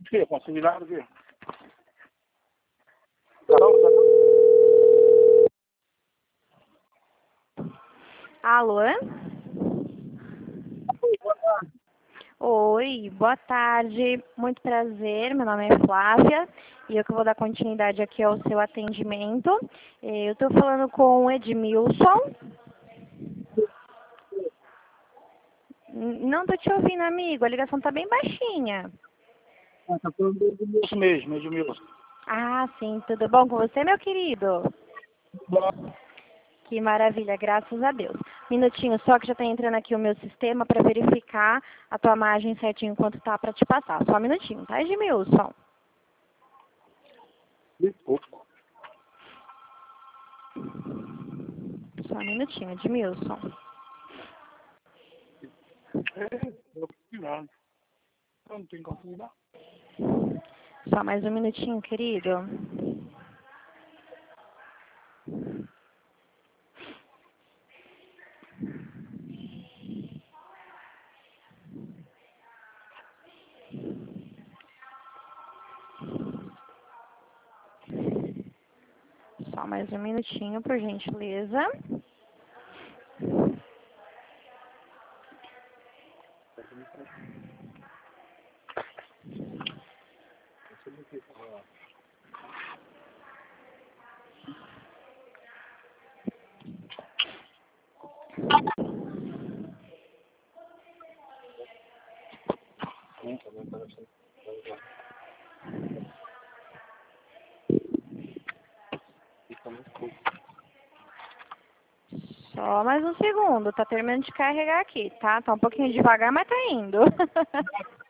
quê? Possibilidade do quê? Alô? Oi, boa tarde, muito prazer, meu nome é Flávia e eu que vou dar continuidade aqui ao seu atendimento. Eu estou falando com o Edmilson. Não estou te ouvindo, amigo, a ligação está bem baixinha. Tá falando do Edmilson mesmo, Edmilson. Ah, sim, tudo bom com você, meu querido? Que maravilha, graças a Deus. Minutinho só que já está entrando aqui o meu sistema para verificar a tua margem certinho quanto tá para te passar. Só um minutinho, tá, Edmilson? Só um minutinho, Edmilson. Não tem como cuidar. Só mais um minutinho, querido. Só mais um minutinho, por gentileza. Só mais um segundo, tá terminando de carregar aqui, tá? Tá um pouquinho devagar, mas tá indo.